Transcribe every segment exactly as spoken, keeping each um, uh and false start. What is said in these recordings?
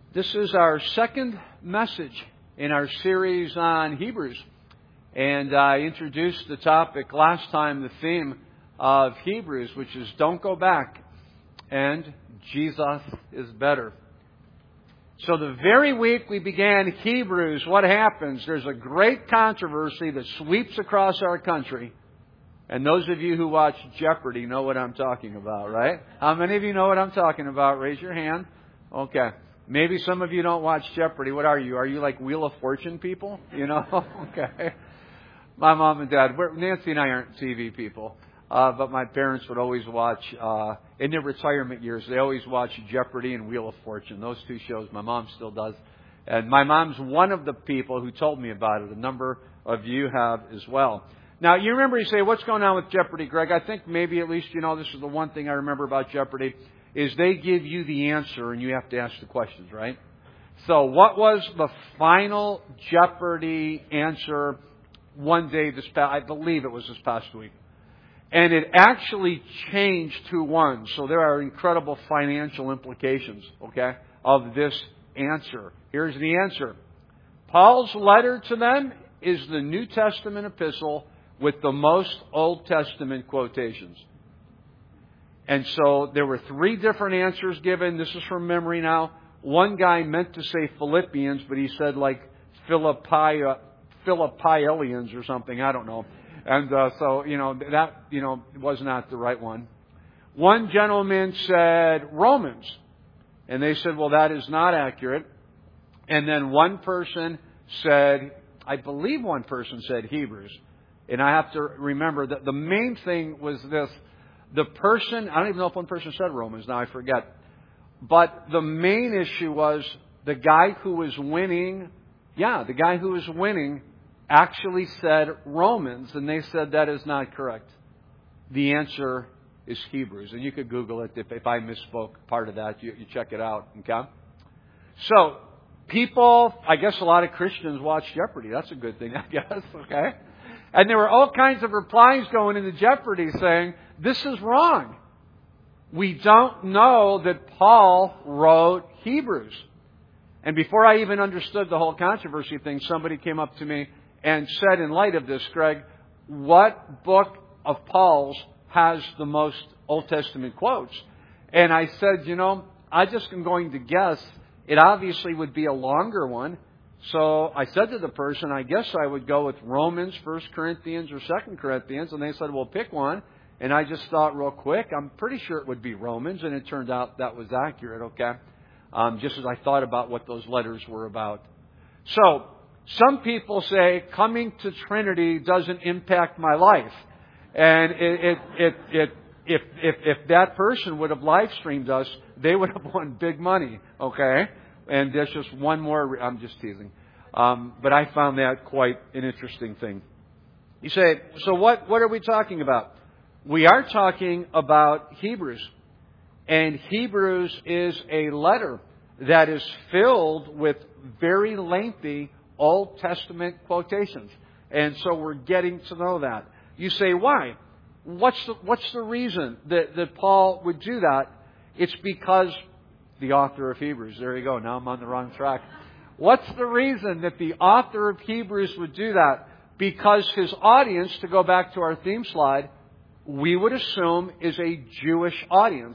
This is our second message in our series on Hebrews. And I introduced the topic last time, the theme of Hebrews, which is don't go back and Jesus is better. So the very week we began Hebrews, what happens? There's a great controversy that sweeps across our country. And those of you who watch Jeopardy know what I'm talking about, right? How many of you know what I'm talking about? Raise your hand. Okay. Maybe some of you don't watch Jeopardy. What are you? Are you like Wheel of Fortune people? You know? Okay. My mom and dad, we're, Nancy and I aren't T V people. Uh, but my parents would always watch, uh, in their retirement years, they always watch Jeopardy and Wheel of Fortune. Those two shows, my mom still does. And my mom's one of the people who told me about it. A number of you have as well. Now, you remember, you say, what's going on with Jeopardy, Greg? I think maybe at least, you know, this is the one thing I remember about Jeopardy, is they give you the answer and you have to ask the questions, right? So what was the final Jeopardy answer one day this past, I believe it was this past week. And it actually changed who won. So there are incredible financial implications, okay, of this answer. Here's the answer. Paul's letter to them is the New Testament epistle with the most Old Testament quotations. And so there were three different answers given. This is from memory now. One guy meant to say Philippians, but he said like Philippi, Philippians or something. I don't know. And uh, so, you know, that, you know, was not the right one. One gentleman said Romans. And they said, well, that is not accurate. And then one person said, I believe one person said Hebrews. And I have to remember that the main thing was this. The person, I don't even know if one person said Romans, now I forget. But the main issue was the guy who was winning, yeah, the guy who was winning actually said Romans, and they said that is not correct. The answer is Hebrews. And you could Google it if, if I misspoke part of that. You, you check it out, okay? So, people, I guess a lot of Christians watch Jeopardy. That's a good thing, I guess, okay? And there were all kinds of replies going into Jeopardy saying, this is wrong. We don't know that Paul wrote Hebrews. And before I even understood the whole controversy thing, somebody came up to me and said, in light of this, Greg, what book of Paul's has the most Old Testament quotes? And I said, you know, I just am going to guess it obviously would be a longer one. So I said to the person, I guess I would go with Romans, First Corinthians, or Second Corinthians. And they said, well, pick one. And I just thought real quick, I'm pretty sure it would be Romans. And it turned out that was accurate, okay? Um, just as I thought about what those letters were about. So, some people say coming to Trinity doesn't impact my life. And it, it, it, it, if, if, if that person would have live streamed us, they would have won big money, okay? And there's just one more, I'm just teasing. Um, but I found that quite an interesting thing. You say, so what, what are we talking about? We are talking about Hebrews. And Hebrews is a letter that is filled with very lengthy Old Testament quotations. And so we're getting to know that. You say, why? What's the, what's the reason that, that Paul would do that? It's because the author of Hebrews. There you go. Now I'm on the wrong track. What's the reason that the author of Hebrews would do that? Because his audience, to go back to our theme slide, we would assume is a Jewish audience.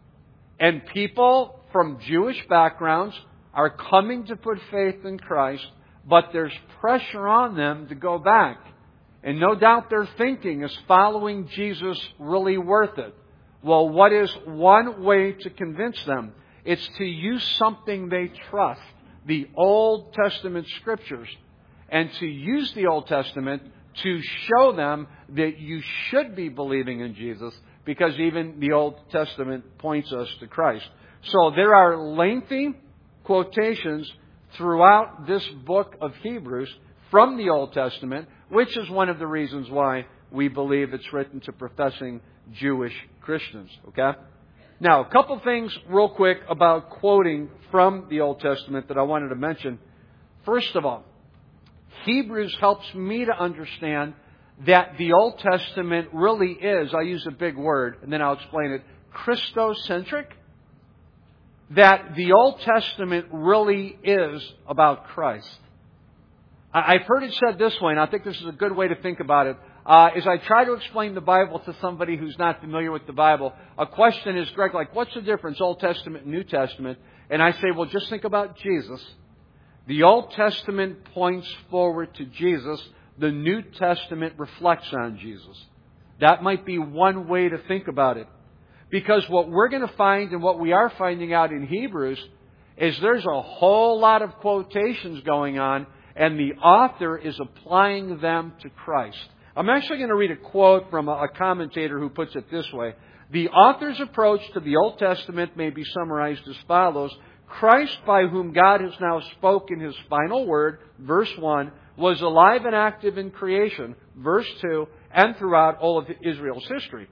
And people from Jewish backgrounds are coming to put faith in Christ, but there's pressure on them to go back. And no doubt their thinking is following Jesus really worth it. Well, what is one way to convince them? It's to use something they trust, the Old Testament Scriptures, and to use the Old Testament to show them that you should be believing in Jesus, because even the Old Testament points us to Christ. So there are lengthy quotations throughout this book of Hebrews from the Old Testament, which is one of the reasons why we believe it's written to professing Jewish Christians. Okay? Now, a couple things real quick about quoting from the Old Testament that I wanted to mention. First of all, Hebrews helps me to understand that the Old Testament really is, I use a big word, and then I'll explain it, Christocentric. that the Old Testament really is about Christ. I've heard it said this way, and I think this is a good way to think about it. Uh, as I try to explain the Bible to somebody who's not familiar with the Bible, a question is, Greg, like, what's the difference, Old Testament and New Testament? And I say, well, just think about Jesus. The Old Testament points forward to Jesus. The New Testament reflects on Jesus. That might be one way to think about it. Because what we're going to find and what we are finding out in Hebrews is there's a whole lot of quotations going on, and the author is applying them to Christ. I'm actually going to read a quote from a commentator who puts it this way. The author's approach to the Old Testament may be summarized as follows. Christ, by whom God has now spoken His final word, verse one, was alive and active in creation, verse two, and throughout all of Israel's history.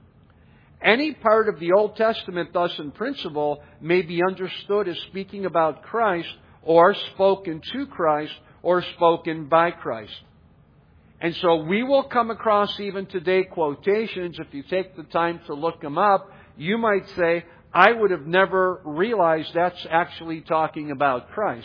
Any part of the Old Testament, thus in principle, may be understood as speaking about Christ, or spoken to Christ, or spoken by Christ. And so we will come across even today quotations. If you take the time to look them up, you might say, I would have never realized that's actually talking about Christ.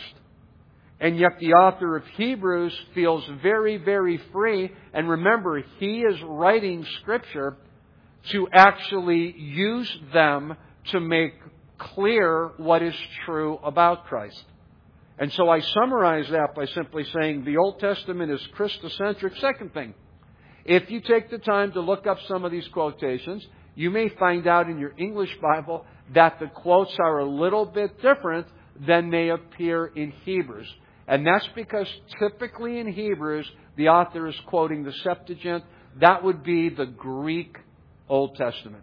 And yet the author of Hebrews feels very, very free. And remember, he is writing Scripture to actually use them to make clear what is true about Christ. And so I summarize that by simply saying the Old Testament is Christocentric. Second thing, if you take the time to look up some of these quotations, you may find out in your English Bible that the quotes are a little bit different than they appear in Hebrews. And that's because typically in Hebrews, the author is quoting the Septuagint. That would be the Greek Old Testament.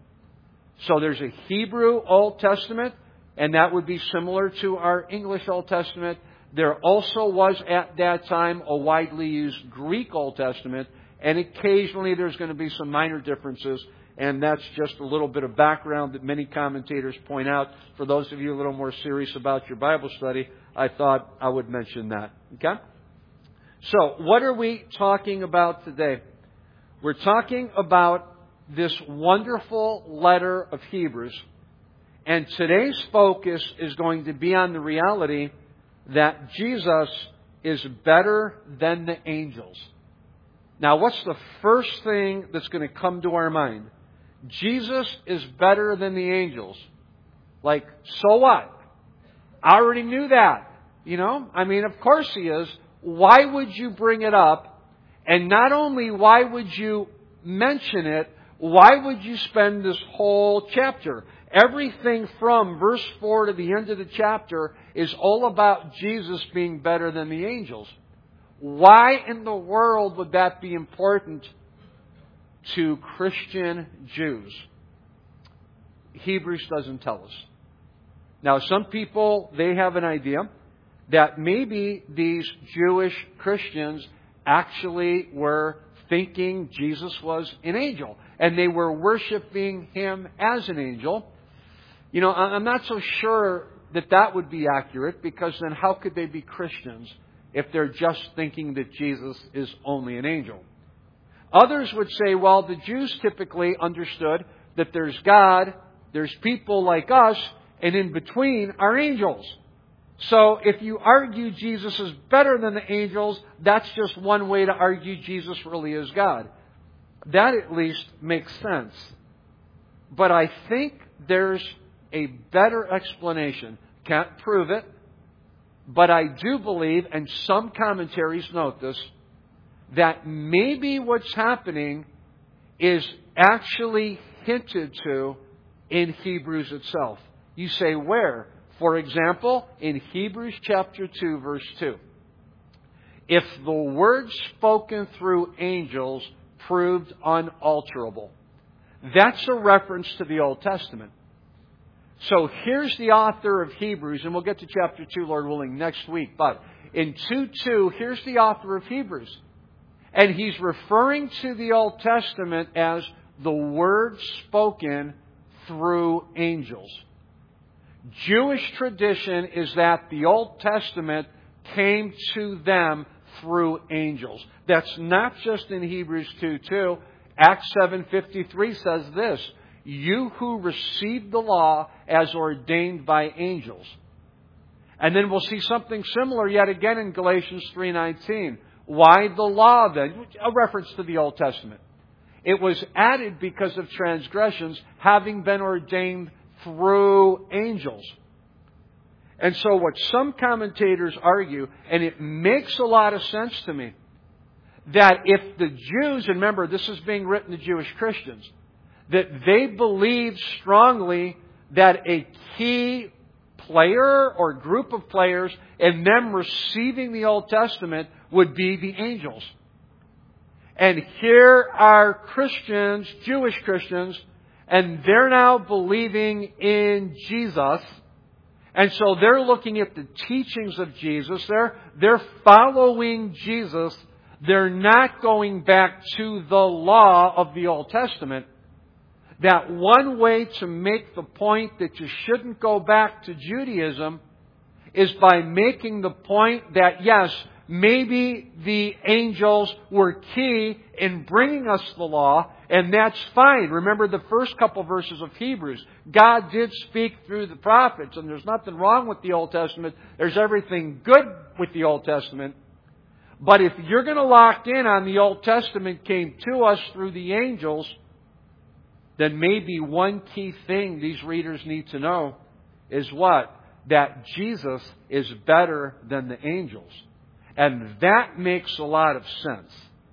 So there's a Hebrew Old Testament, and that would be similar to our English Old Testament. There also was at that time a widely used Greek Old Testament, and occasionally there's going to be some minor differences, and that's just a little bit of background that many commentators point out. For those of you a little more serious about your Bible study, I thought I would mention that. Okay? So, what are we talking about today? We're talking about this wonderful letter of Hebrews. And today's focus is going to be on the reality that Jesus is better than the angels. Now, what's the first thing that's going to come to our mind? Jesus is better than the angels. Like, so what? I already knew that. You know? I mean, of course He is. Why would you bring it up? And not only why would you mention it, why would you spend this whole chapter? Everything from verse four to the end of the chapter is all about Jesus being better than the angels. Why in the world would that be important to Christian Jews? Hebrews doesn't tell us. Now, some people, they have an idea that maybe these Jewish Christians actually were thinking Jesus was an angel, and they were worshiping Him as an angel. You know, I'm not so sure that that would be accurate, because then how could they be Christians if they're just thinking that Jesus is only an angel? Others would say, well, the Jews typically understood that there's God, there's people like us, and in between are angels. So if you argue Jesus is better than the angels, that's just one way to argue Jesus really is God. That at least makes sense. But I think there's a better explanation. Can't prove it, but I do believe, and some commentaries note this, that maybe what's happening is actually hinted to in Hebrews itself. You say, where? For example, in Hebrews chapter two, verse two. If the word spoken through angels proved unalterable. That's a reference to the Old Testament. So here's the author of Hebrews, and we'll get to chapter two, Lord willing, next week. But in two two, here's the author of Hebrews. And he's referring to the Old Testament as the word spoken through angels. Jewish tradition is that the Old Testament came to them through angels. That's not just in Hebrews two two. Acts seven fifty-three says this, you who received the law as ordained by angels. And then we'll see something similar yet again in Galatians three nineteen. Why the law then? A reference to the Old Testament. It was added because of transgressions having been ordained through angels. And so what some commentators argue, and it makes a lot of sense to me, that if the Jews, and remember this is being written to Jewish Christians, that they believed strongly that a key player or group of players in them receiving the Old Testament would be the angels. And here are Christians, Jewish Christians, and they're now believing in Jesus. And so they're looking at the teachings of Jesus. They're, they're following Jesus. They're not going back to the law of the Old Testament. That one way to make the point that you shouldn't go back to Judaism is by making the point that, yes, maybe the angels were key in bringing us the law, and that's fine. Remember the first couple verses of Hebrews. God did speak through the prophets, and there's nothing wrong with the Old Testament. There's everything good with the Old Testament. But if you're going to lock in on the Old Testament came to us through the angels, then maybe one key thing these readers need to know is what? That Jesus is better than the angels. And that makes a lot of sense.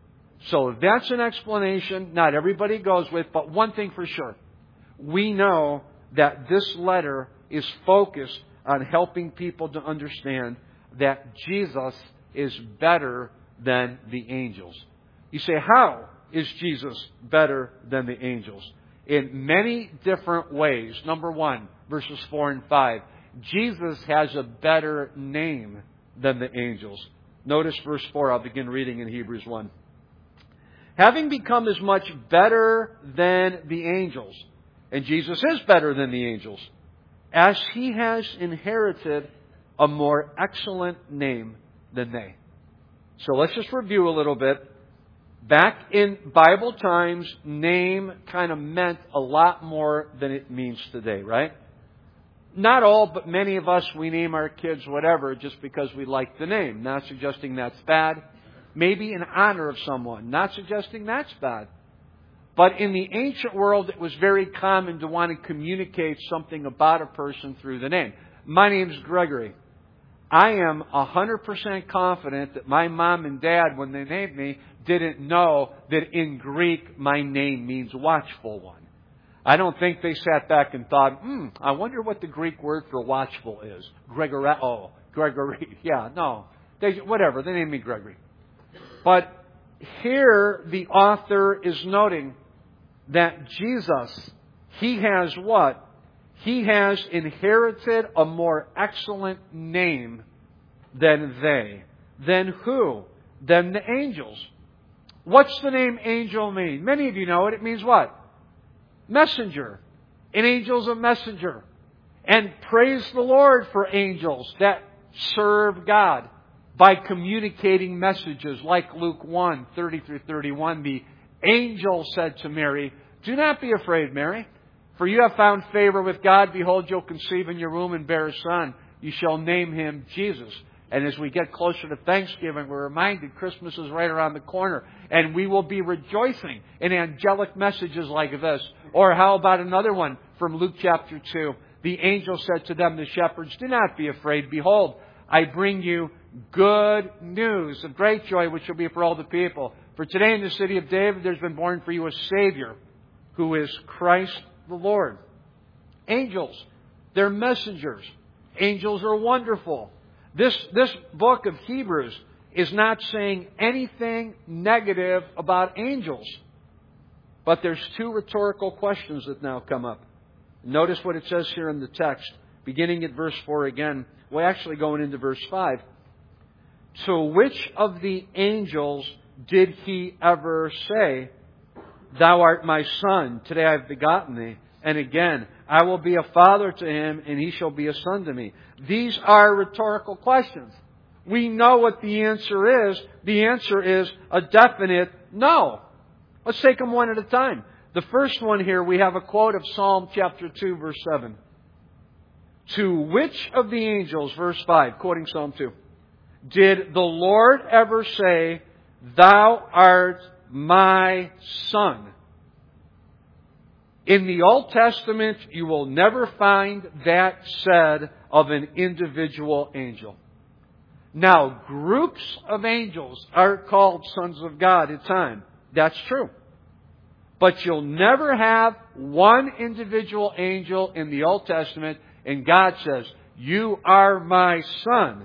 So that's an explanation not everybody goes with, but one thing for sure. We know that this letter is focused on helping people to understand that Jesus is better than the angels. You say, how is Jesus better than the angels? In many different ways. Number one, verses four and five. Jesus has a better name than the angels. Notice verse four. I'll begin reading in Hebrews one. Having become as much better than the angels, and Jesus is better than the angels, as He has inherited a more excellent name than they. So let's just review a little bit. Back in Bible times, name kind of meant a lot more than it means today, right? Not all, but many of us, we name our kids whatever just because we like the name. Not suggesting that's bad. Maybe in honor of someone. Not suggesting that's bad. But in the ancient world, it was very common to want to communicate something about a person through the name. My name's Gregory. I am one hundred percent confident that my mom and dad, when they named me, didn't know that in Greek my name means watchful one. I don't think they sat back and thought, hmm, I wonder what the Greek word for watchful is. Gregory, oh, Gregory. Yeah, no. They, whatever, they named me Gregory. But here the author is noting that Jesus, He has what? He has inherited a more excellent name than they. Than who? Than the angels. What's the name angel mean? Many of you know it. It means what? Messenger. An angel's a messenger. And praise the Lord for angels that serve God by communicating messages like Luke one, thirty through thirty-one. The angel said to Mary, "Do not be afraid, Mary. For you have found favor with God. Behold, you'll conceive in your womb and bear a son. You shall name Him Jesus." And as we get closer to Thanksgiving, we're reminded Christmas is right around the corner. And we will be rejoicing in angelic messages like this. Or how about another one from Luke chapter two? The angel said to them, the shepherds, "Do not be afraid. Behold, I bring you good news of great joy, which will be for all the people. For today in the city of David, there's been born for you a Savior, who is Christ the Lord." Angels, they're messengers. Angels are wonderful. This, this book of Hebrews is not saying anything negative about angels. But there's two rhetorical questions that now come up. Notice what it says here in the text, beginning at verse four again. Well, actually going into verse five. "To which of the angels did He ever say, 'Thou art my son, today I have begotten thee'? And again, 'I will be a father to him, and he shall be a son to me'?" These are rhetorical questions. We know what the answer is. The answer is a definite no. Let's take them one at a time. The first one here, we have a quote of Psalm chapter two, verse seven. To which of the angels, verse five, quoting Psalm two, did the Lord ever say, Thou art my Son? In the Old Testament, you will never find that said of an individual angel. Now, groups of angels are called sons of God at times. That's true. But you'll never have one individual angel in the Old Testament and God says, You are my Son.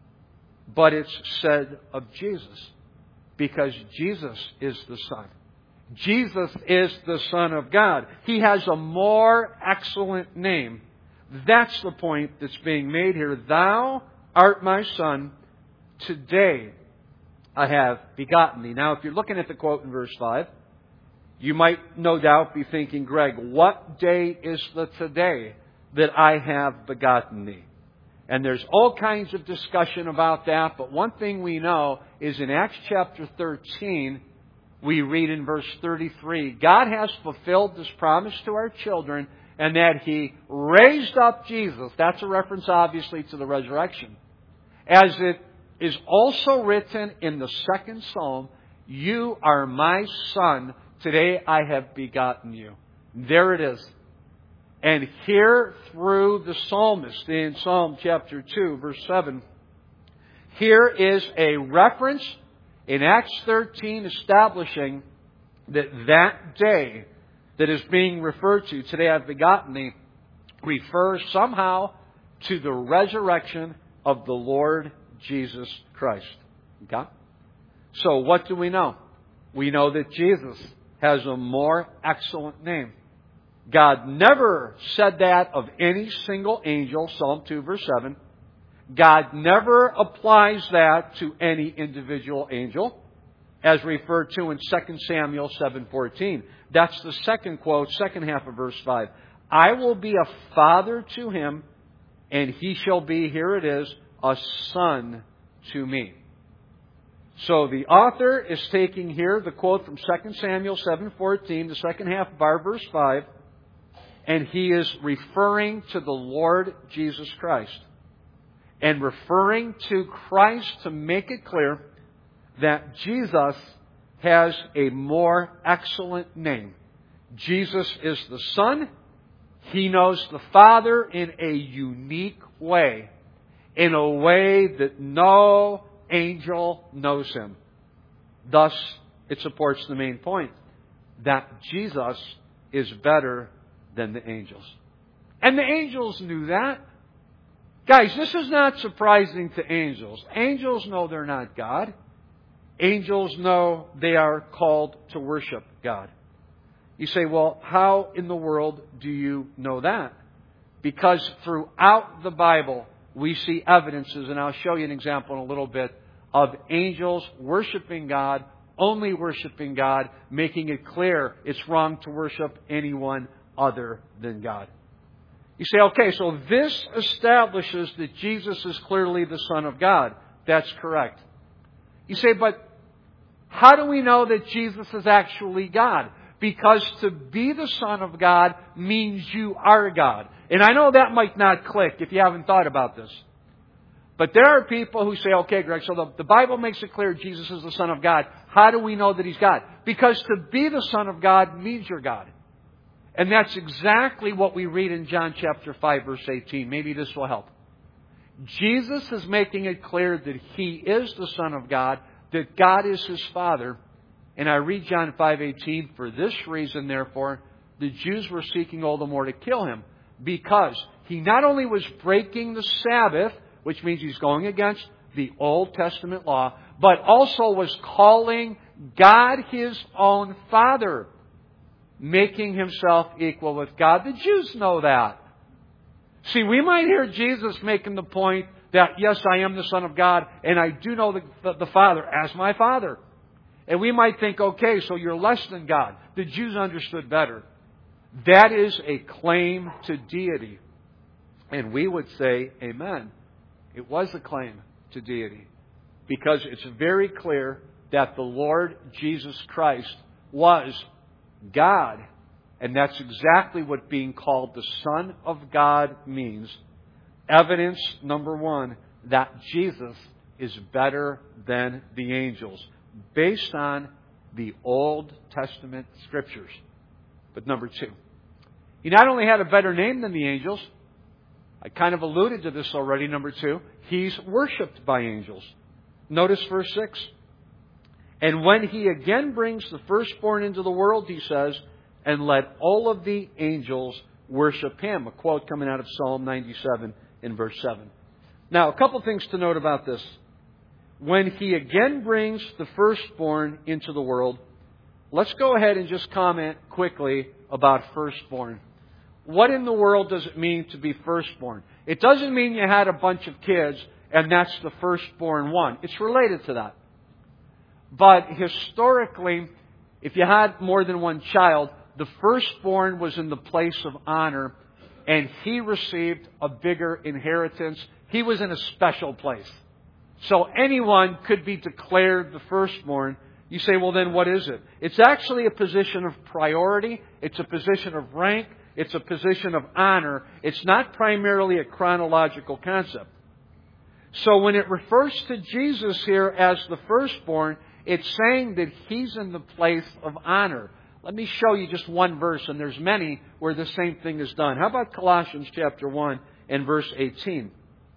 But it's said of Jesus. Because Jesus is the Son. Jesus is the Son of God. He has a more excellent name. That's the point that's being made here. Thou art my Son. Today I have begotten thee. Now, if you're looking at the quote in verse five, you might no doubt be thinking, Greg, what day is the today that I have begotten thee? And there's all kinds of discussion about that, but one thing we know is in Acts chapter thirteen, we read in verse thirty-three, God has fulfilled this promise to our children and that He raised up Jesus. That's a reference obviously to the resurrection. As it is also written in the second Psalm, You are my Son, today I have begotten you. There it is. And here through the psalmist in Psalm chapter two, verse seven, here is a reference in Acts thirteen establishing that that day that is being referred to, today I've begotten thee, refers somehow to the resurrection of the Lord Jesus Christ. Okay? So what do we know? We know that Jesus has a more excellent name. God never said that of any single angel, Psalm two, verse seven. God never applies that to any individual angel, as referred to in Second Samuel seven fourteen. That's the second quote, second half of verse five. I will be a father to him, and he shall be, here it is, a son to me. So the author is taking here the quote from Second Samuel seven fourteen, the second half of our verse five, and he is referring to the Lord Jesus Christ. And referring to Christ to make it clear that Jesus has a more excellent name. Jesus is the Son. He knows the Father in a unique way. In a way that no angel knows Him. Thus, it supports the main point that Jesus is better than the angels. And the angels knew that. Guys, this is not surprising to angels. Angels know they're not God. Angels know they are called to worship God. You say, well, how in the world do you know that? Because throughout the Bible, we see evidences, and I'll show you an example in a little bit, of angels worshiping God, only worshiping God, making it clear it's wrong to worship anyone other than God. You say, okay, so this establishes that Jesus is clearly the Son of God. That's correct. You say, but how do we know that Jesus is actually God? Because to be the Son of God means you are God. And I know that might not click if you haven't thought about this. But there are people who say, okay, Greg, so the, the Bible makes it clear Jesus is the Son of God. How do we know that He's God? Because to be the Son of God means you're God. And that's exactly what we read in John chapter five, verse eighteen. Maybe this will help. Jesus is making it clear that He is the Son of God, that God is His Father. And I read John five eighteen, for this reason, therefore, the Jews were seeking all the more to kill Him, because He not only was breaking the Sabbath, which means He's going against the Old Testament law, but also was calling God His own Father, making Himself equal with God. The Jews know that. See, we might hear Jesus making the point that, yes, I am the Son of God, and I do know the, the, the Father as my Father. And we might think, okay, so you're less than God. The Jews understood better. That is a claim to deity. And we would say, amen. It was a claim to deity. Because it's very clear that the Lord Jesus Christ was God. And that's exactly what being called the Son of God means. Evidence number one, that Jesus is better than the angels, based on the Old Testament Scriptures. But number two, He not only had a better name than the angels, I kind of alluded to this already, number two, He's worshipped by angels. Notice verse six. And when He again brings the firstborn into the world, He says, and let all of the angels worship Him. A quote coming out of Psalm ninety-seven in verse seven. Now, a couple things to note about this. When He again brings the firstborn into the world, let's go ahead and just comment quickly about firstborn. What in the world does it mean to be firstborn? It doesn't mean you had a bunch of kids and that's the firstborn one. It's related to that. But historically, if you had more than one child, the firstborn was in the place of honor, and he received a bigger inheritance. He was in a special place. So anyone could be declared the firstborn. You say, well, then what is it? It's actually a position of priority. It's a position of rank. It's a position of honor. It's not primarily a chronological concept. So when it refers to Jesus here as the firstborn, it's saying that He's in the place of honor. Let me show you just one verse, and there's many where the same thing is done. How about Colossians chapter one and verse eighteen?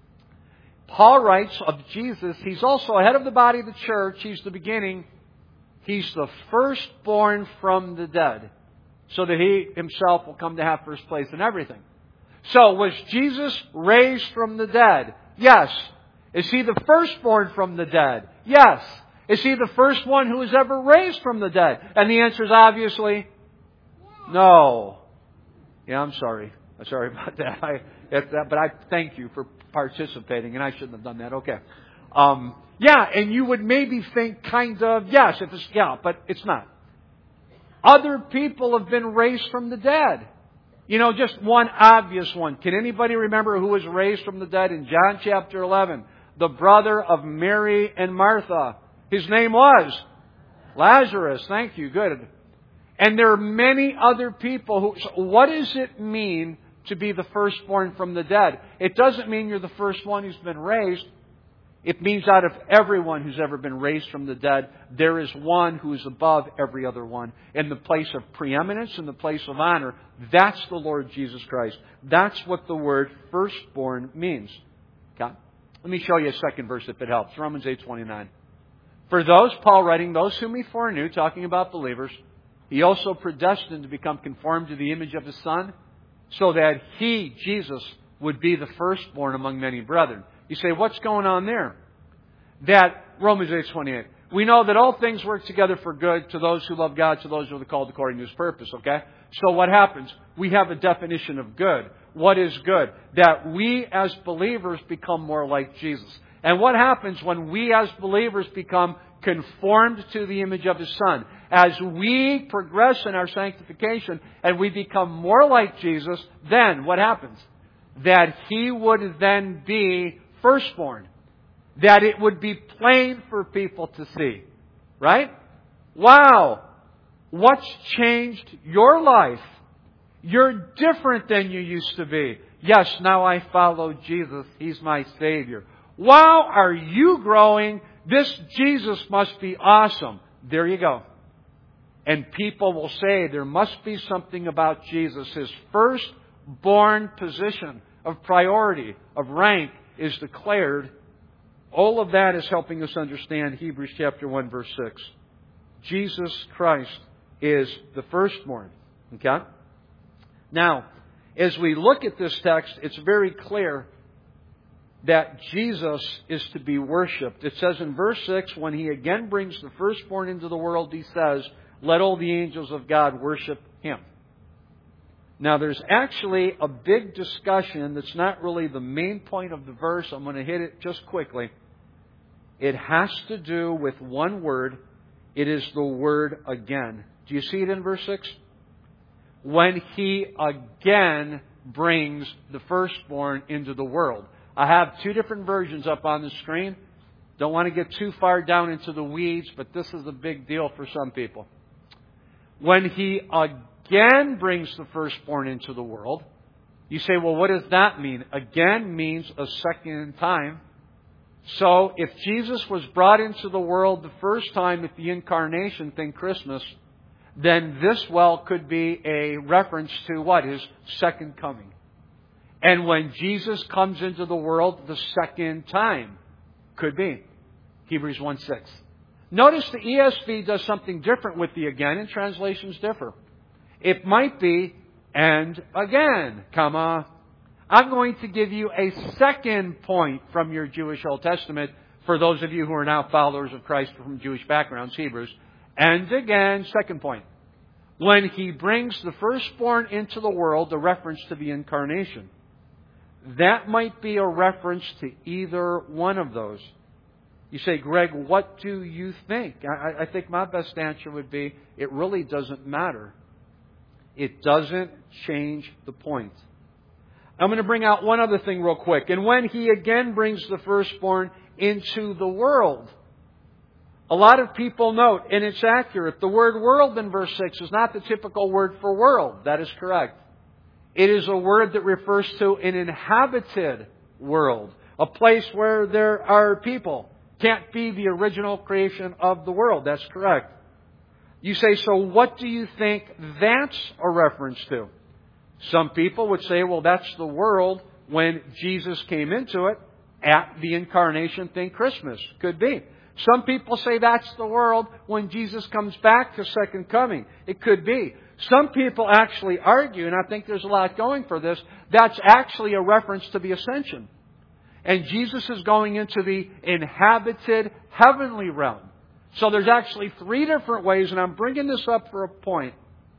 Paul writes of Jesus, He's also head of the body of the church. He's the beginning. He's the firstborn from the dead, so that He Himself will come to have first place in everything. So, was Jesus raised from the dead? Yes. Is He the firstborn from the dead? Yes. Is He the first one who was ever raised from the dead? And the answer is obviously no. Yeah, I'm sorry. I'm sorry about that. I, it, that. But I thank you for participating, and I shouldn't have done that. Okay. Um, yeah, and you would maybe think kind of, yes, if it's, yeah, but it's not. Other people have been raised from the dead. You know, just one obvious one. Can anybody remember who was raised from the dead in John chapter eleven? The brother of Mary and Martha. His name was Lazarus. Thank you. Good. And there are many other people who... So what does it mean to be the firstborn from the dead? It doesn't mean you're the first one who's been raised. It means out of everyone who's ever been raised from the dead, there is one who is above every other one. In the place of preeminence, in the place of honor, that's the Lord Jesus Christ. That's what the word firstborn means. Okay? Let me show you a second verse if it helps. Romans eight twenty-nine. For those, Paul writing, those whom He foreknew, talking about believers, He also predestined to become conformed to the image of His Son, so that He, Jesus, would be the firstborn among many brethren. You say, what's going on there? That, Romans eight twenty-eight. We know that all things work together for good to those who love God, to those who are called according to His purpose, okay? So what happens? We have a definition of good. What is good? That we as believers become more like Jesus. And what happens when we as believers become conformed to the image of His Son? As we progress in our sanctification and we become more like Jesus, then what happens? That He would then be firstborn. That it would be plain for people to see. Right? Wow! What's changed your life? You're different than you used to be. Yes, now I follow Jesus. He's my Savior. Wow, are you growing? This Jesus must be awesome. There you go. And people will say there must be something about Jesus. His firstborn position of priority, of rank, is declared. All of that is helping us understand Hebrews chapter one, verse six. Jesus Christ is the firstborn. Okay? Now, as we look at this text, it's very clear that Jesus is to be worshipped. It says in verse six, when He again brings the firstborn into the world, He says, let all the angels of God worship Him. Now, there's actually a big discussion that's not really the main point of the verse. I'm going to hit it just quickly. It has to do with one word. It is the word again. Do you see it in verse six? When He again brings the firstborn into the world. I have two different versions up on the screen. Don't want to get too far down into the weeds, but this is a big deal for some people. When He again brings the firstborn into the world, You say, well, what does that mean? Again means a second time. So if Jesus was brought into the world the first time at the incarnation, think Christmas, then this well could be a reference to what? His second coming. And when Jesus comes into the world the second time, could be Hebrews one six. Notice the E S V does something different with the again, and translations differ. It might be, and again, comma. I'm going to give you a second point from your Jewish Old Testament for those of you who are now followers of Christ from Jewish backgrounds, Hebrews. And again, second point. When He brings the firstborn into the world, the reference to the incarnation. That might be a reference to either one of those. You say, Greg, what do you think? I, I think my best answer would be, it really doesn't matter. It doesn't change the point. I'm going to bring out one other thing real quick. And when He again brings the firstborn into the world. A lot of people note, and it's accurate, the word world in verse six is not the typical word for world. That is correct. It is a word that refers to an inhabited world. A place where there are people. Can't be the original creation of the world. That's correct. You say, so what do you think that's a reference to? Some people would say, well, that's the world when Jesus came into it at the incarnation, think Christmas. Could be. Some people say that's the world when Jesus comes back to second coming. It could be. Some people actually argue, and I think there's a lot going for this, that's actually a reference to the ascension. And Jesus is going into the inhabited heavenly realm. So there's actually three different ways, and I'm bringing this up for a point.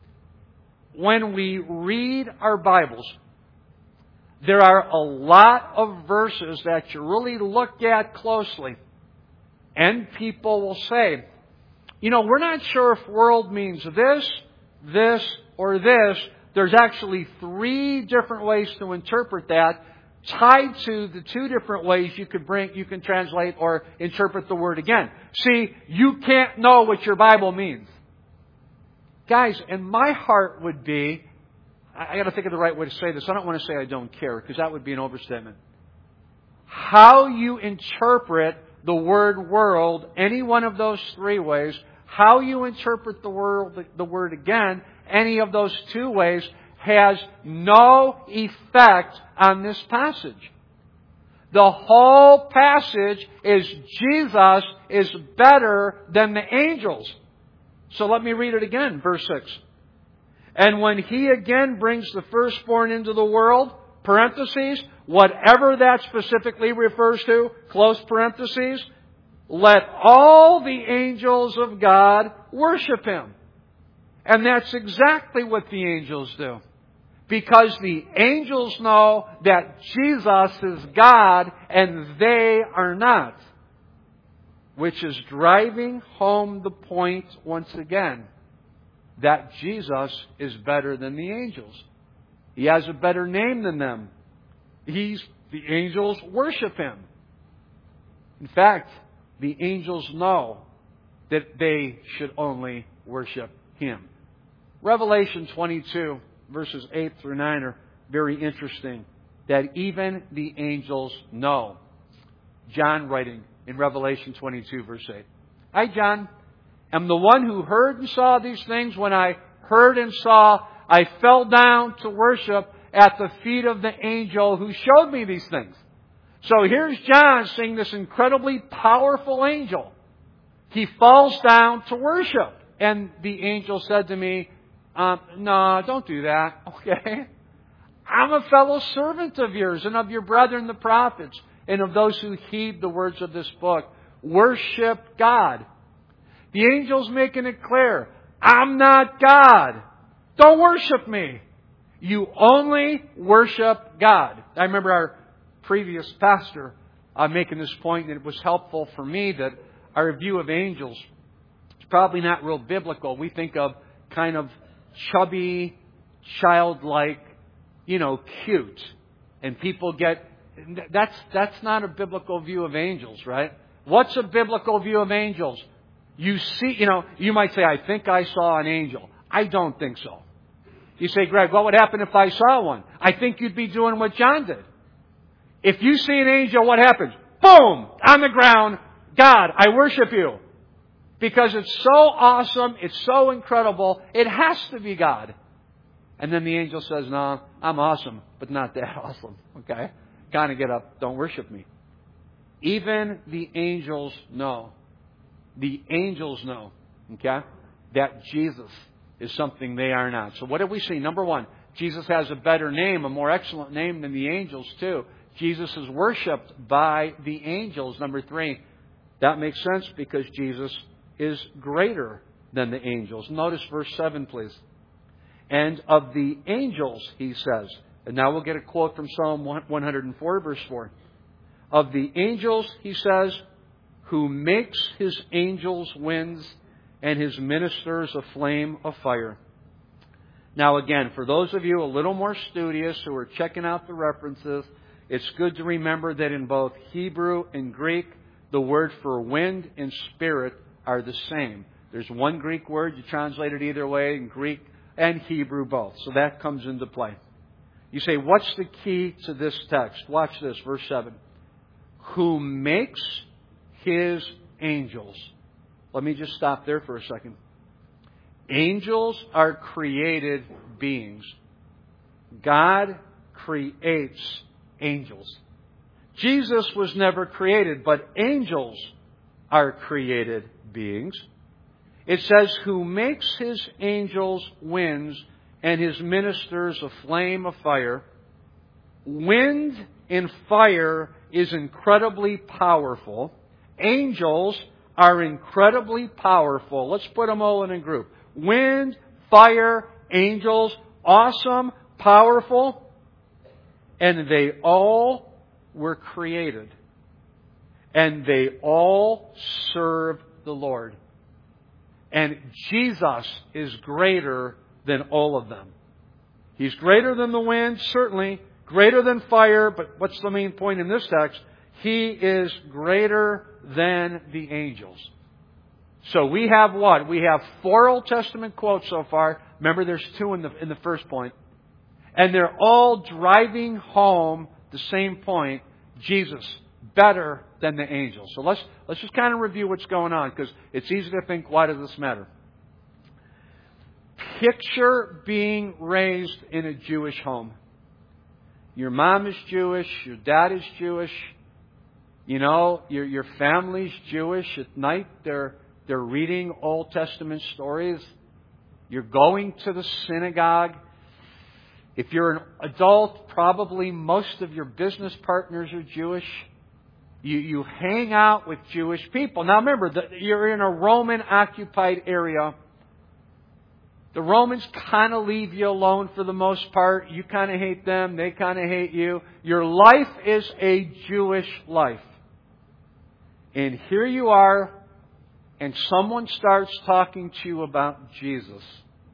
When we read our Bibles, there are a lot of verses that you really look at closely. And people will say, you know, we're not sure if world means this, this, or this. There's actually three different ways to interpret that, tied to the two different ways you could bring, you can translate or interpret the word again. See, you can't know what your Bible means. Guys, and my heart would be, I got to think of the right way to say this. I don't want to say I don't care, because that would be an overstatement. How you interpret the word world, any one of those three ways, how you interpret the word, the word again, any of those two ways, has no effect on this passage. The whole passage is Jesus is better than the angels. So let me read it again, verse six. And when He again brings the firstborn into the world, parentheses, whatever that specifically refers to, close parentheses, let all the angels of God worship Him. And that's exactly what the angels do. Because the angels know that Jesus is God and they are not. Which is driving home the point once again that Jesus is better than the angels. He has a better name than them. He's, the angels worship Him. In fact, the angels know that they should only worship Him. Revelation twenty-two, verses eight through nine are very interesting. That even the angels know. John writing in Revelation twenty-two, verse eight. I, John, am the one who heard and saw these things. When I heard and saw, I fell down to worship at the feet of the angel who showed me these things. So here's John seeing this incredibly powerful angel. He falls down to worship. And the angel said to me, um, no, don't do that. Okay? I'm a fellow servant of yours and of your brethren the prophets and of those who heed the words of this book. Worship God. The angel's making it clear. I'm not God. Don't worship me. You only worship God. I remember our previous pastor uh, making this point, and it was helpful for me that our view of angels is probably not real biblical. We think of kind of chubby, childlike, you know, cute. And people get... That's, that's not a biblical view of angels, right? What's a biblical view of angels? You see, you know, you might say, I think I saw an angel. I don't think so. You say, Greg, what would happen if I saw one? I think you'd be doing what John did. If you see an angel, what happens? Boom! On the ground. God, I worship you. Because it's so awesome, it's so incredible, it has to be God. And then the angel says, no, I'm awesome, but not that awesome. Okay? Kind of get up, don't worship me. Even the angels know. The angels know, okay, that Jesus is something they are not. So what do we see? Number one, Jesus has a better name, a more excellent name than the angels too. Jesus is worshipped by the angels. Number three, that makes sense because Jesus is greater than the angels. Notice verse seven, please. And of the angels, he says, and now we'll get a quote from Psalm one hundred four, verse four. Of the angels, he says, who makes his angels winds and his ministers a flame of fire. Now again, for those of you a little more studious who are checking out the references, it's good to remember that in both Hebrew and Greek, the word for wind and spirit are the same. There's one Greek word, you translate it either way, in Greek and Hebrew both. So that comes into play. You say, what's the key to this text? Watch this, verse seven. Who makes his angels. Let me just stop there for a second. Angels are created beings. God creates angels. Jesus was never created, but angels are created beings. It says, who makes his angels winds and his ministers a flame of fire. Wind and fire is incredibly powerful. Angels are incredibly powerful. Let's put them all in a group. Wind, fire, angels, awesome, powerful. And they all were created. And they all serve the Lord. And Jesus is greater than all of them. He's greater than the wind, certainly. Greater than fire, but what's the main point in this text? He is greater than the angels. So we have what? We have four Old Testament quotes so far. Remember, there's two in the in the first point. And they're all driving home the same point. Jesus, better than the angels. So let's let's just kind of review what's going on, because it's easy to think, why does this matter? Picture being raised in a Jewish home. Your mom is Jewish, your dad is Jewish, you know, your your family's Jewish. At night they're they're reading Old Testament stories. You're going to the synagogue. If you're an adult, probably most of your business partners are Jewish. You you hang out with Jewish people. Now remember, the, you're in a Roman-occupied area. The Romans kind of leave you alone for the most part. You kind of hate them. They kind of hate you. Your life is a Jewish life. And here you are, and someone starts talking to you about Jesus.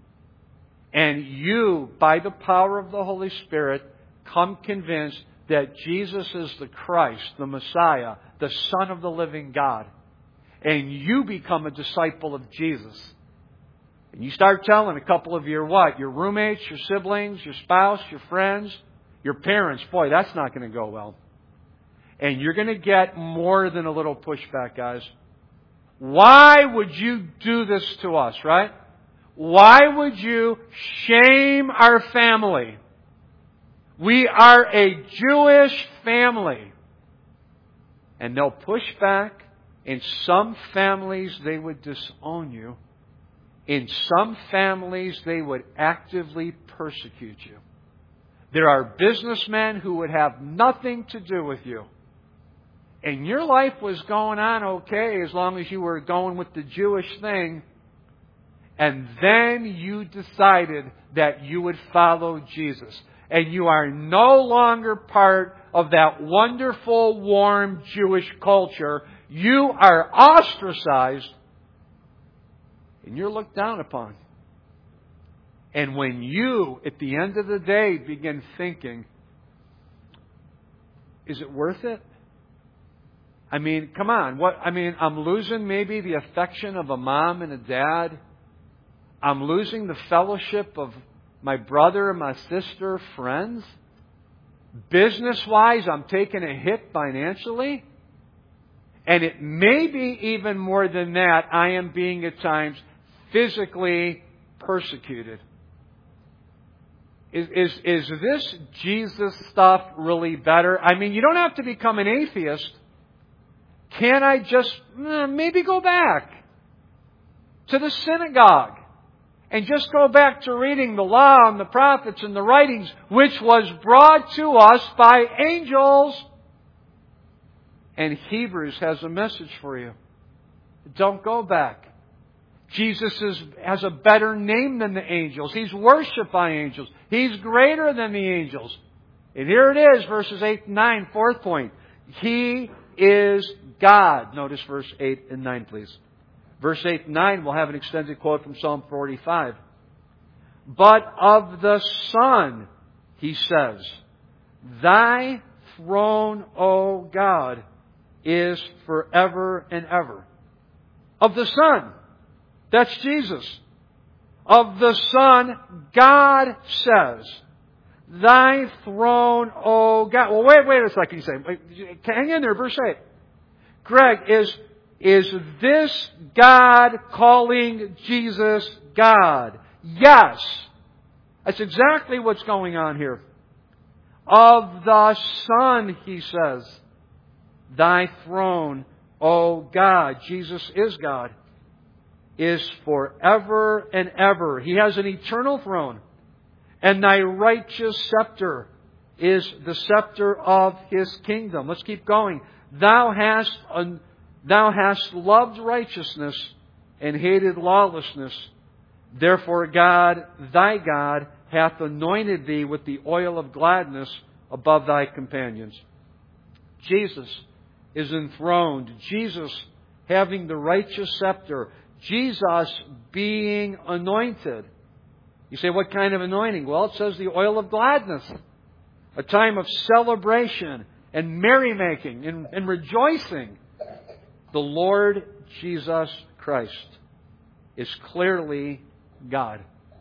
And you, by the power of the Holy Spirit, come convinced that Jesus is the Christ, the Messiah, the Son of the living God. And you become a disciple of Jesus. And you start telling a couple of your what? Your roommates, your siblings, your spouse, your friends, your parents. Boy, that's not going to go well. And you're going to get more than a little pushback, guys. Why would you do this to us, right? Why would you shame our family? We are a Jewish family. And they'll push back. In some families, they would disown you. In some families, they would actively persecute you. There are businessmen who would have nothing to do with you. And your life was going on okay as long as you were going with the Jewish thing. And then you decided that you would follow Jesus. And you are no longer part of that wonderful, warm Jewish culture. You are ostracized. And you're looked down upon. And when you, at the end of the day, begin thinking, is it worth it? I mean, come on. What I mean, I'm losing maybe the affection of a mom and a dad. I'm losing the fellowship of my brother, my sister, friends. Business-wise, I'm taking a hit financially. And it may be even more than that. I am being at times physically persecuted. Is, is, is this Jesus stuff really better? I mean, you don't have to become an atheist. Can I just eh, maybe go back to the synagogue and just go back to reading the law and the prophets and the writings, which was brought to us by angels? And Hebrews has a message for you. Don't go back. Jesus is, has a better name than the angels. He's worshipped by angels. He's greater than the angels. And here it is, verses eight and nine, fourth point. He is God. Notice verse eight and nine, please. Verse eight and nine, we'll have an extended quote from Psalm forty-five. But of the Son, he says, Thy throne, O God, is forever and ever. Of the Son. That's Jesus. Of the Son, God says, Thy throne, O God. Well, wait, wait a second. You say, wait, hang in there, verse eight. Greg, is, is this God calling Jesus God? Yes. That's exactly what's going on here. Of the Son, he says, Thy throne, O God. Jesus is God. Is forever and ever. He has an eternal throne. And Thy righteous scepter is the scepter of His kingdom. Let's keep going. Thou hast, uh, thou hast loved righteousness and hated lawlessness. Therefore God, Thy God, hath anointed Thee with the oil of gladness above Thy companions. Jesus is enthroned. Jesus having the righteous scepter. Jesus being anointed. You say, what kind of anointing? Well, it says the oil of gladness. A time of celebration and merrymaking and, and rejoicing. The Lord Jesus Christ is clearly God.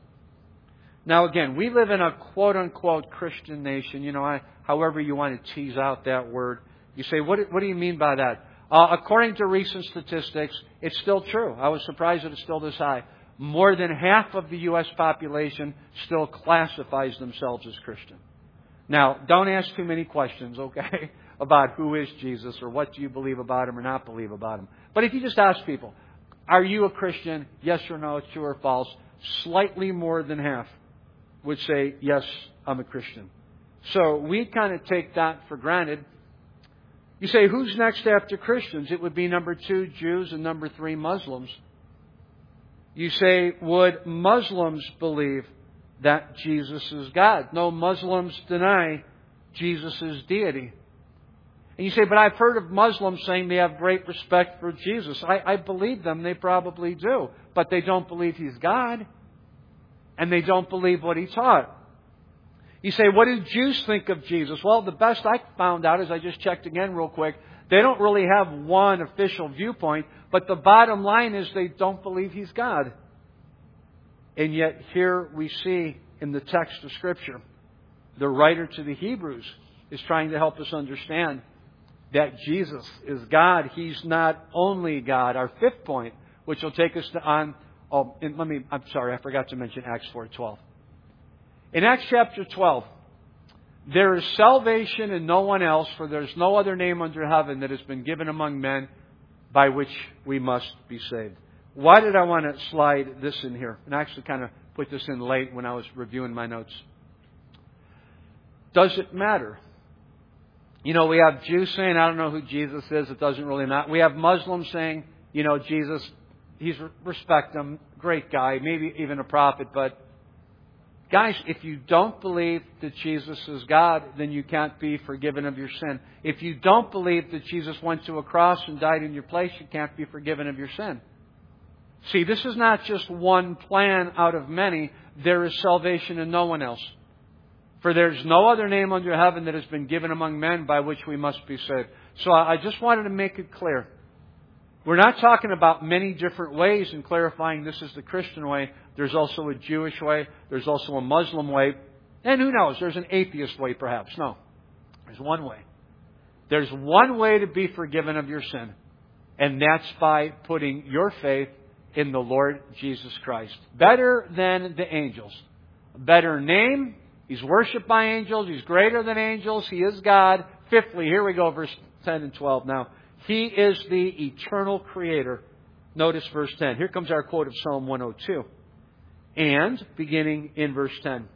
Now again, we live in a quote-unquote Christian nation. You know, I, however you want to tease out that word. You say, what, what do you mean by that? Uh, according to recent statistics, it's still true. I was surprised that it's still this high. More than half of the U S population still classifies themselves as Christian. Now, don't ask too many questions, okay, about who is Jesus or what do you believe about Him or not believe about Him. But if you just ask people, are you a Christian? Yes or no, true or false? Slightly more than half would say, yes, I'm a Christian. So we kind of take that for granted. You say, who's next after Christians? It would be number two, Jews, and number three, Muslims. You say, would Muslims believe that Jesus is God? No, Muslims deny Jesus' deity. And you say, but I've heard of Muslims saying they have great respect for Jesus. I, I believe them, they probably do. But they don't believe He's God. And they don't believe what He taught. You say, what do Jews think of Jesus? Well, the best I found out is I just checked again real quick. They don't really have one official viewpoint, but the bottom line is they don't believe He's God. And yet here we see in the text of Scripture, the writer to the Hebrews is trying to help us understand that Jesus is God. He's not only God. Our fifth point, which will take us to on, oh, and let me, I'm sorry, I forgot to mention Acts four twelve. In Acts chapter twelve, there is salvation in no one else, for there is no other name under heaven that has been given among men by which we must be saved. Why did I want to slide this in here? And I actually kind of put this in late when I was reviewing my notes. Does it matter? You know, we have Jews saying, I don't know who Jesus is. It doesn't really matter. We have Muslims saying, you know, Jesus, he's respect him, great guy, maybe even a prophet, but guys, if you don't believe that Jesus is God, then you can't be forgiven of your sin. If you don't believe that Jesus went to a cross and died in your place, you can't be forgiven of your sin. See, this is not just one plan out of many. There is salvation in no one else. For there is no other name under heaven that has been given among men by which we must be saved. So I just wanted to make it clear. We're not talking about many different ways and clarifying this is the Christian way. There's also a Jewish way. There's also a Muslim way. And who knows? There's an atheist way perhaps. No. There's one way. There's one way to be forgiven of your sin. And that's by putting your faith in the Lord Jesus Christ. Better than the angels. Better name. He's worshipped by angels. He's greater than angels. He is God. Fifthly, here we go, verse ten and twelve now. He is the eternal Creator. Notice verse ten. Here comes our quote of Psalm one oh two. And, beginning in verse ten.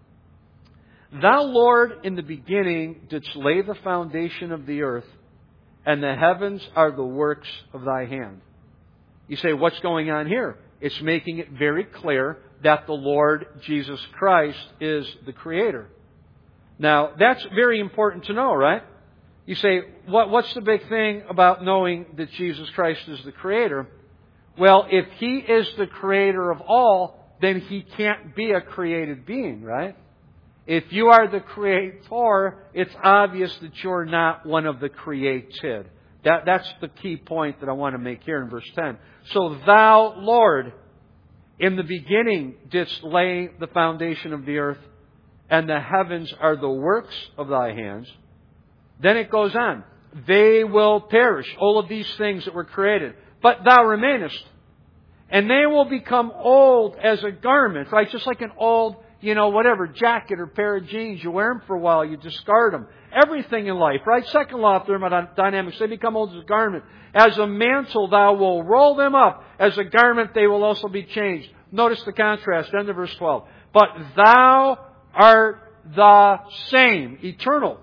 Thou, Lord, in the beginning didst lay the foundation of the earth, and the heavens are the works of thy hand. You say, what's going on here? It's making it very clear that the Lord Jesus Christ is the Creator. Now, that's very important to know, right? You say, what, what's the big thing about knowing that Jesus Christ is the Creator? Well, if He is the Creator of all, then He can't be a created being, right? If you are the Creator, it's obvious that you're not one of the created. That, that's the key point that I want to make here in verse ten. So Thou, Lord, in the beginning didst lay the foundation of the earth, and the heavens are the works of Thy hands. Then it goes on. They will perish, all of these things that were created. But Thou remainest. And they will become old as a garment, right? Just like an old, you know, whatever, jacket or pair of jeans. You wear them for a while, you discard them. Everything in life, right? Second law of thermodynamics, they become old as a garment. As a mantle, Thou will roll them up. As a garment, they will also be changed. Notice the contrast, end of verse twelve. But Thou art the same, eternal.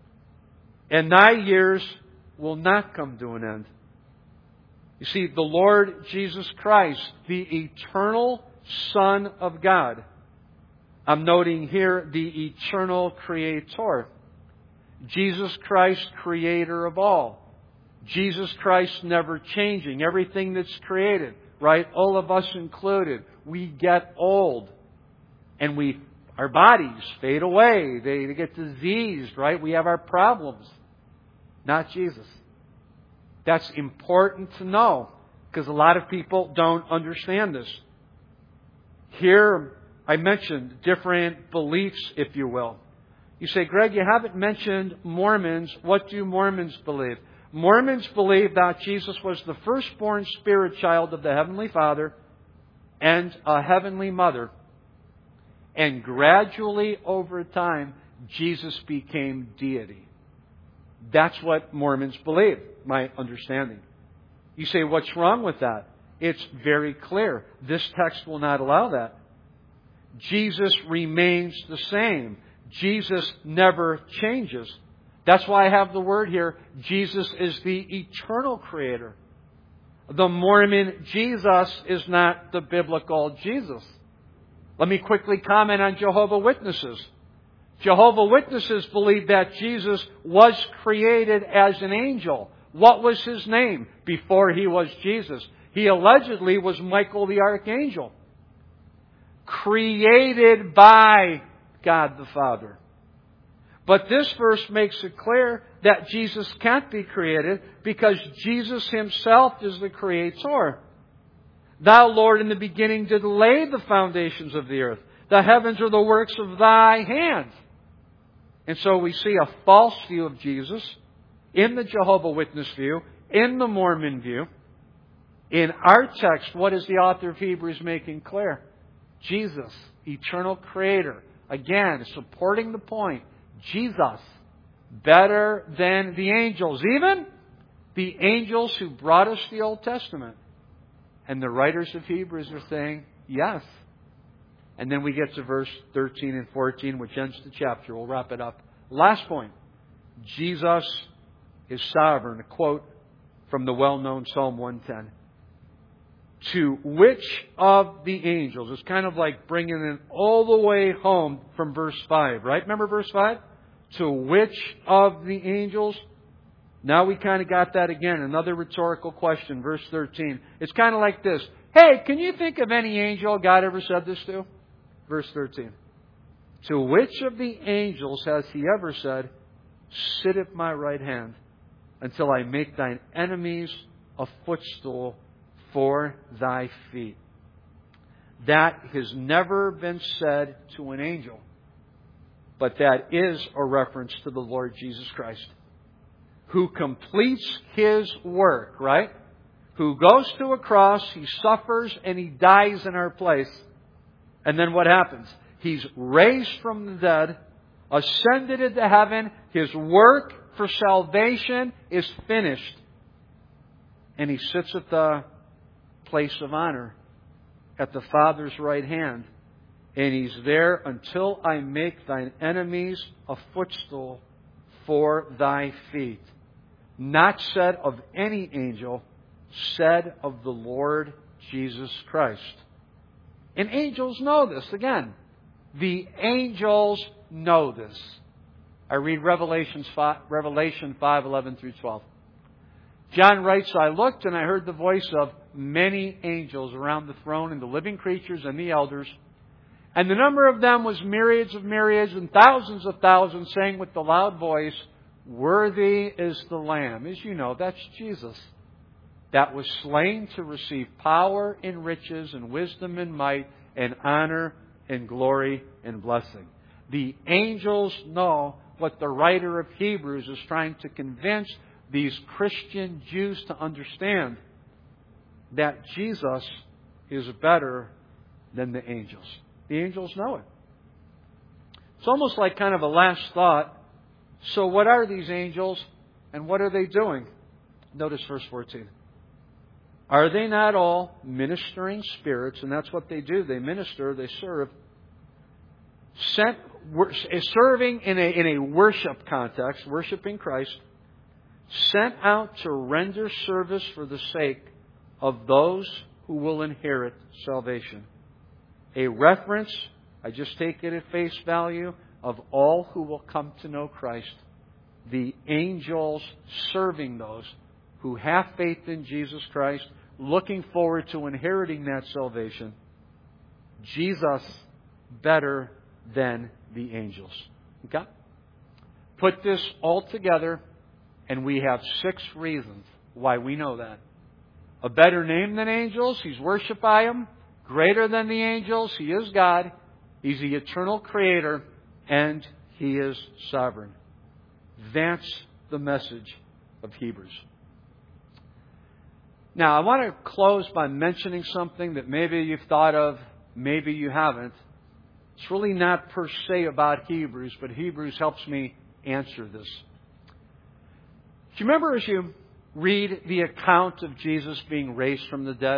And Thy years will not come to an end. You see, the Lord Jesus Christ, the eternal Son of God. I'm noting here the eternal Creator. Jesus Christ, Creator of all. Jesus Christ never changing. Everything that's created, right? All of us included. We get old. And we, our bodies fade away. They, they get diseased, right? We have our problems. Not Jesus. That's important to know, because a lot of people don't understand this. Here, I mentioned different beliefs, if you will. You say, Greg, you haven't mentioned Mormons. What do Mormons believe? Mormons believe that Jesus was the firstborn spirit child of the Heavenly Father and a Heavenly Mother. And gradually, over time, Jesus became deity. That's what Mormons believe, my understanding. You say, what's wrong with that? It's very clear. This text will not allow that. Jesus remains the same. Jesus never changes. That's why I have the word here. Jesus is the eternal Creator. The Mormon Jesus is not the biblical Jesus. Let me quickly comment on Jehovah's Witnesses. Jehovah's Witnesses believe that Jesus was created as an angel. What was His name before He was Jesus? He allegedly was Michael the Archangel. Created by God the Father. But this verse makes it clear that Jesus can't be created because Jesus Himself is the Creator. Thou, Lord, in the beginning did lay the foundations of the earth. The heavens are the works of Thy hands. And so we see a false view of Jesus in the Jehovah's Witness view, in the Mormon view. In our text, what is the author of Hebrews making clear? Jesus, eternal Creator. Again, supporting the point. Jesus, better than the angels. Even the angels who brought us the Old Testament. And the writers of Hebrews are saying, yes. And then we get to verse thirteen and fourteen, which ends the chapter. We'll wrap it up. Last point. Jesus is sovereign. A quote from the well-known Psalm one ten. To which of the angels? It's kind of like bringing it all the way home from verse five, right? Remember verse five? To which of the angels? Now we kind of got that again. Another rhetorical question, verse thirteen. It's kind of like this. Hey, can you think of any angel God ever said this to? Verse thirteen. To which of the angels has He ever said, sit at my right hand until I make thine enemies a footstool for thy feet. That has never been said to an angel, but that is a reference to the Lord Jesus Christ, who completes His work, right? Who goes to a cross, He suffers, and He dies in our place. And then what happens? He's raised from the dead, ascended into heaven. His work for salvation is finished. And He sits at the place of honor at the Father's right hand. And He's there until I make thine enemies a footstool for thy feet. Not said of any angel, said of the Lord Jesus Christ. And angels know this. Again, the angels know this. I read Revelations five, Revelation five, eleven through twelve. John writes, I looked and I heard the voice of many angels around the throne and the living creatures and the elders. And the number of them was myriads of myriads and thousands of thousands, saying with a loud voice, worthy is the Lamb. As you know, that's Jesus. That was slain to receive power and riches and wisdom and might and honor and glory and blessing. The angels know what the writer of Hebrews is trying to convince these Christian Jews to understand, that Jesus is better than the angels. The angels know it. It's almost like kind of a last thought. So what are these angels and what are they doing? Notice verse fourteen. Are they not all ministering spirits? And that's what they do. They minister, they serve. Sent, serving in a, in a worship context, worshiping Christ. Sent out to render service for the sake of those who will inherit salvation. A reference, I just take it at face value, of all who will come to know Christ. The angels serving those who have faith in Jesus Christ, looking forward to inheriting that salvation. Jesus better than the angels. Okay? Put this all together, and we have six reasons why we know that. A better name than angels. He's worshipped by them. Greater than the angels. He is God. He's the eternal creator. And He is sovereign. That's the message of Hebrews. Now, I want to close by mentioning something that maybe you've thought of, maybe you haven't. It's really not per se about Hebrews, but Hebrews helps me answer this. Do you remember as you read the account of Jesus being raised from the dead?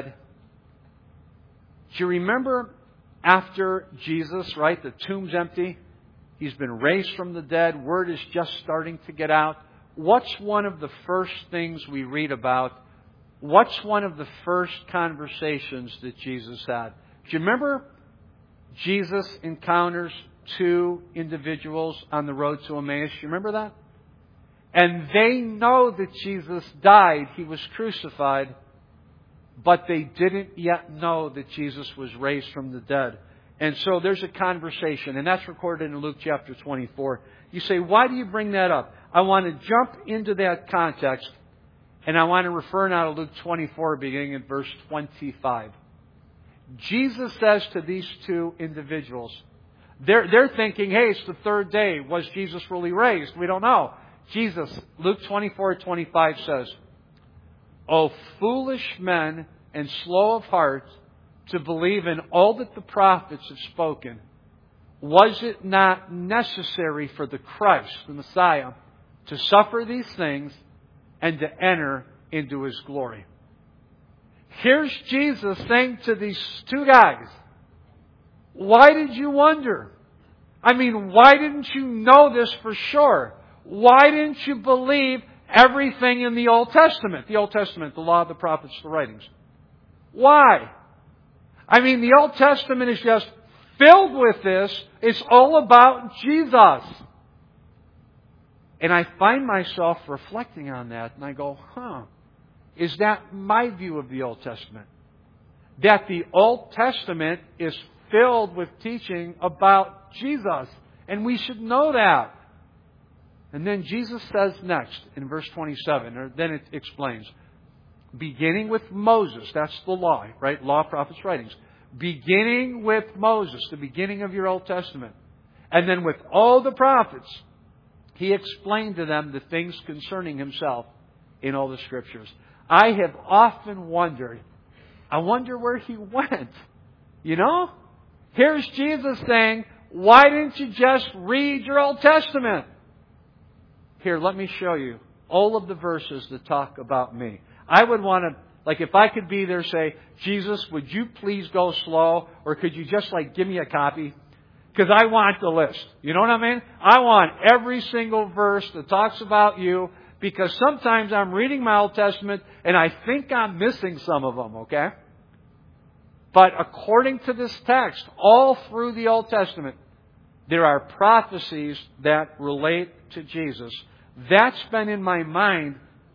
Do you remember after Jesus, right, the tomb's empty, He's been raised from the dead, word is just starting to get out. What's one of the first things we read about? What's one of the first conversations that Jesus had? Do you remember Jesus encounters two individuals on the road to Emmaus? Do you remember that? And they know that Jesus died. He was crucified. But they didn't yet know that Jesus was raised from the dead. And so there's a conversation. And that's recorded in Luke chapter twenty-four. You say, why do you bring that up? I want to jump into that context. And I want to refer now to Luke twenty-four, beginning at verse twenty-five. Jesus says to these two individuals, they're, they're thinking, hey, it's the third day. Was Jesus really raised? We don't know. Jesus, Luke twenty-four twenty-five says, O foolish men and slow of heart to believe in all that the prophets have spoken, was it not necessary for the Christ, the Messiah, to suffer these things and to enter into His glory? Here's Jesus saying to these two guys, why did you wonder? I mean, why didn't you know this for sure? Why didn't you believe everything in the Old Testament? The Old Testament, the law, the prophets, the writings. Why? I mean, the Old Testament is just filled with this. It's all about Jesus. And I find myself reflecting on that, and I go, huh, is that my view of the Old Testament? That the Old Testament is filled with teaching about Jesus. And we should know that. And then Jesus says next in verse twenty-seven, or then it explains, beginning with Moses. That's the law, right? Law, prophets, writings. Beginning with Moses, the beginning of your Old Testament. And then with all the prophets, He explained to them the things concerning Himself in all the Scriptures. I have often wondered, I wonder where He went. You know? Here's Jesus saying, why didn't you just read your Old Testament? Here, let me show you all of the verses that talk about me. I would want to, like if I could be there, say, Jesus, would you please go slow? Or could you just like give me a copy? Because I want the list. You know what I mean? I want every single verse that talks about you. Because sometimes I'm reading my Old Testament and I think I'm missing some of them, okay? But according to this text, all through the Old Testament, there are prophecies that relate to Jesus. That's been in my mind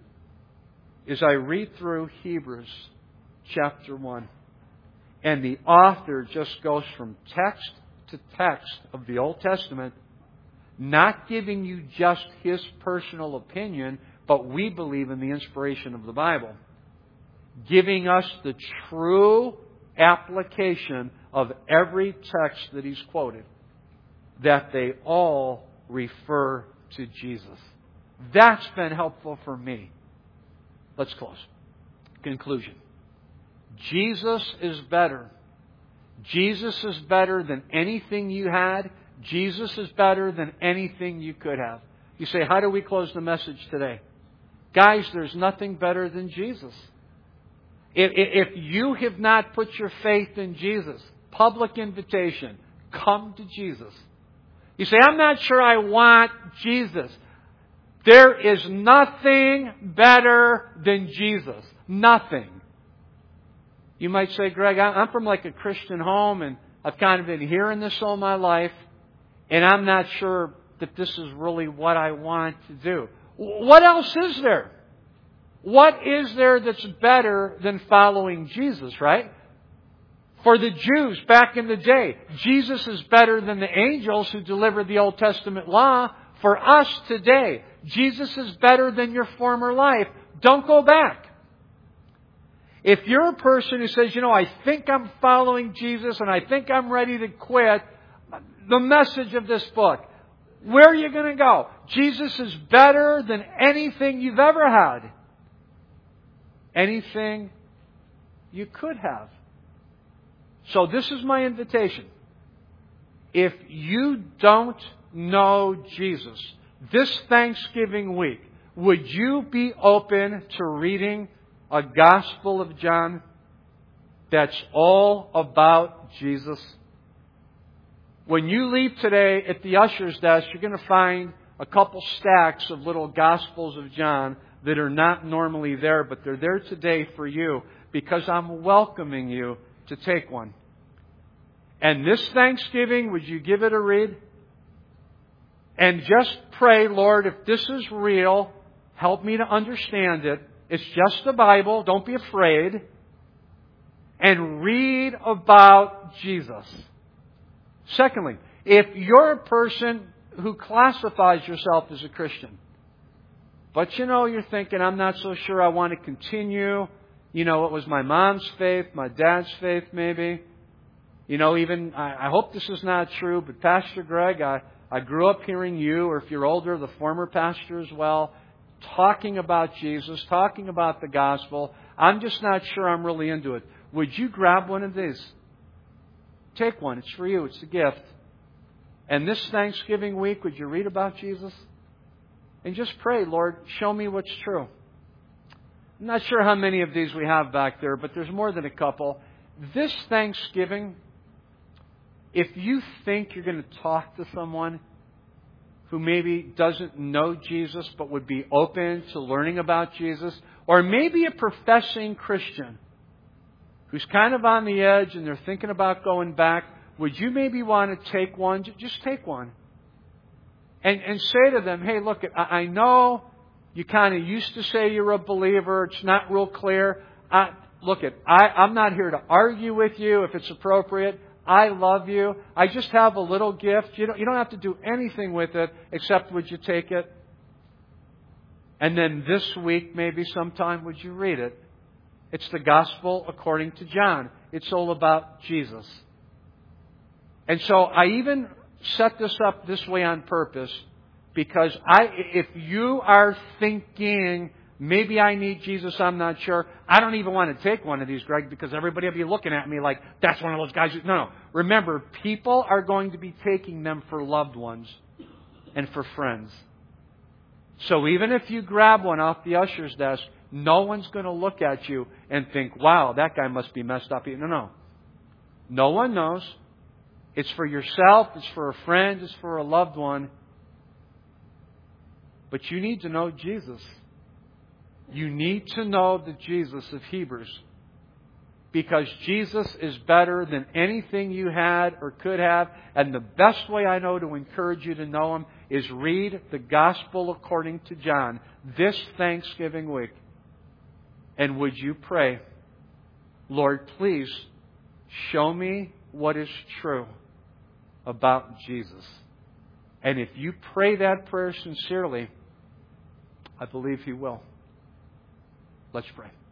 as I read through Hebrews chapter one. And the author just goes from text to text of the Old Testament, not giving you just his personal opinion, but we believe in the inspiration of the Bible. Giving us the true application of every text that he's quoted. That they all refer to Jesus. That's been helpful for me. Let's close. Conclusion. Jesus is better. Jesus is better than anything you had. Jesus is better than anything you could have. You say, how do we close the message today? Guys, there's nothing better than Jesus. If, if you have not put your faith in Jesus, public invitation, come to Jesus. You say, I'm not sure I want Jesus. There is nothing better than Jesus. Nothing. You might say, Greg, I'm from like a Christian home and I've kind of been hearing this all my life and I'm not sure that this is really what I want to do. What else is there? What is there that's better than following Jesus, right? For the Jews back in the day, Jesus is better than the angels who delivered the Old Testament law. For us today, Jesus is better than your former life. Don't go back. If you're a person who says, you know, I think I'm following Jesus and I think I'm ready to quit, the message of this book, where are you going to go? Jesus is better than anything you've ever had. Anything you could have. So this is my invitation. If you don't know Jesus, this Thanksgiving week, would you be open to reading a Gospel of John that's all about Jesus? When you leave today at the usher's desk, you're going to find a couple stacks of little Gospels of John that are not normally there, but they're there today for you because I'm welcoming you to take one. And this Thanksgiving, would you give it a read? And just pray, Lord, if this is real, help me to understand it. It's just the Bible. Don't be afraid. And read about Jesus. Secondly, if you're a person who classifies yourself as a Christian, but you know, you're thinking, I'm not so sure I want to continue. You know, it was my mom's faith, my dad's faith maybe. You know, even, I, I hope this is not true, but Pastor Greg, I, I grew up hearing you, or if you're older, the former pastor as well, talking about Jesus, talking about the gospel. I'm just not sure I'm really into it. Would you grab one of these? Take one. It's for you. It's a gift. And this Thanksgiving week, would you read about Jesus? And just pray, Lord, show me what's true. I'm not sure how many of these we have back there, but there's more than a couple. This Thanksgiving, if you think you're going to talk to someone who maybe doesn't know Jesus but would be open to learning about Jesus, or maybe a professing Christian who's kind of on the edge and they're thinking about going back, would you maybe want to take one? Just take one. And, and say to them, hey, look, I, I know you kind of used to say you're a believer. It's not real clear. I, look, it, I, I'm not here to argue with you if it's appropriate. I love you. I just have a little gift. You don't, you don't have to do anything with it except would you take it? And then this week, maybe sometime, would you read it It's the gospel according to John. It's all about Jesus. And so I even set this up this way on purpose because I, if you are thinking, maybe I need Jesus, I'm not sure, I don't even want to take one of these, Greg, because everybody will be looking at me like, that's one of those guys. No, no. Remember, people are going to be taking them for loved ones and for friends. So even if you grab one off the usher's desk, no one's going to look at you and think, wow, that guy must be messed up. No, no. No one knows. It's for yourself. It's for a friend. It's for a loved one. But you need to know Jesus. You need to know the Jesus of Hebrews. Because Jesus is better than anything you had or could have. And the best way I know to encourage you to know Him is read the Gospel according to John this Thanksgiving week. And would you pray, Lord, please show me what is true about Jesus. And if you pray that prayer sincerely, I believe He will. Let's pray.